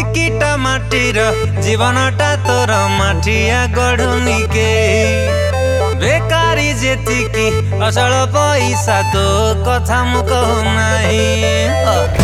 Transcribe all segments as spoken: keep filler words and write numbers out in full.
चिकिटा माटीर जीवनटा तोर माठिया गढ़ुनी के बेकारी जेतिकी अचल पैसा तो कथा मु कहु नाही।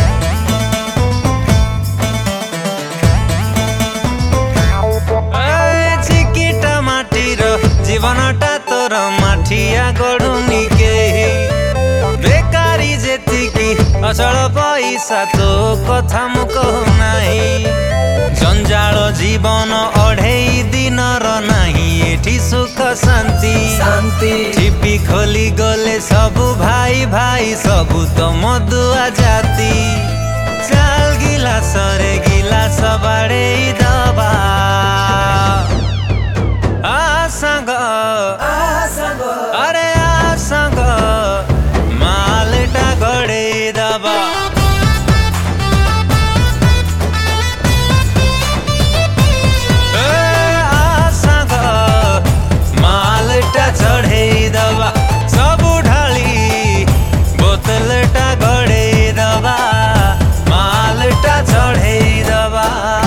चिकिटा माटीर जीवनटा तोर माठिया गढ़ुनी के बेकारी जेतिकी अचल पैसा तो कथा मु कहु नाही। जंजाल जीवन अढ़ेई दिनर नाही एठी सुख शांति शांति टिपी खोली गले सबु भाई भाई सबु तो मधुआ जाति चाल गिलास रे गिलास बाड़े दबा आ संग आ संग अरे आ संग मालटा गड़े दबा चढ़े दबा सब ढाली बोतलटा गड़े दबा मालटा चढ़े दबा।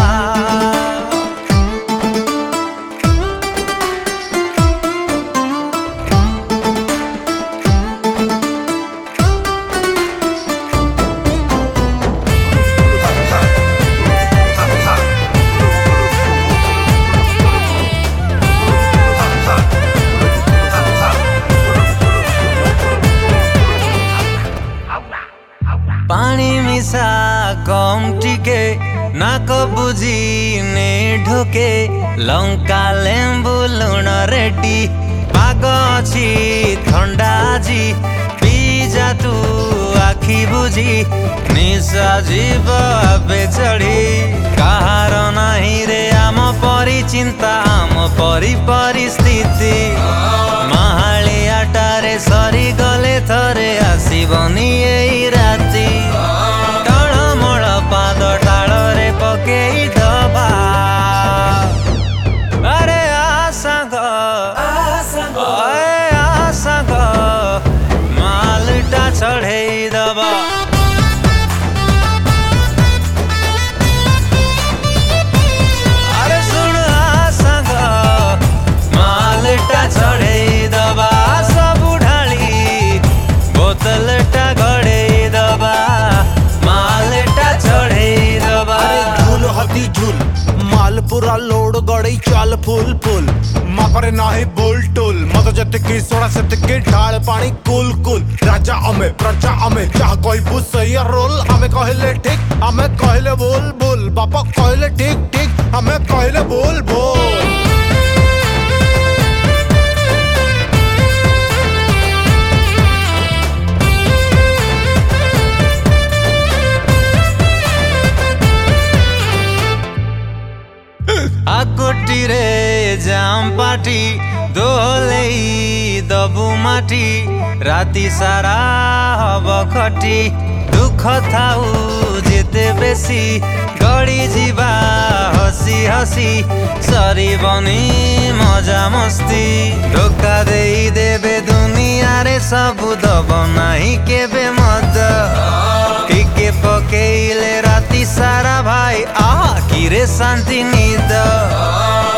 पानी मिसा कम टिके नाक बुझी ने ढोके लंका लेंबू लुण रेडी पाग अछि ठंडा जी पीजा तू आखी बुझी निशा जीव आबे चढ़ी कहार नाही रे आम परी चिंता आम परी परिस्थिति महालियाटारे सरी गले थरे आसीबनी एई राती टळमळ पाद टाଳରେ पकेई दबा अरे आ संग आ संग ओए आ संग मालटा चढ़ेई दबा। अरे सुन आ संग मालटा चढ़ेई दबा सब ढाली बोतलटा गड़ेई दबा मालटा चढ़ेई दबा। झूल हदी झूल माल पूरा लोड गड़ई चाल फुल फुल मापरे नाही बोल टोल मत जतकी सोड़ा सेतकी ढाल पानी कुल कुल राजा अमे प्रजा अमे चाह कहबू सही रोल हमें कहले ठीक हमें कहले बोल बोल बापा कहले ठीक ठीक हमें कहले बोल बोल। आकोटी रे जाम पाटी दोलेई दबु माटी राति सारा हब खटी दुख थाऊ जेते बेसी गड़ी जीवा हसी हसी सरी बनी मजा मस्ती धोखा देई देबे दुनिया रे सबु दब नाही केबे मद टिके पकेइले राति सारा भाई आहा कि रे शांति निद।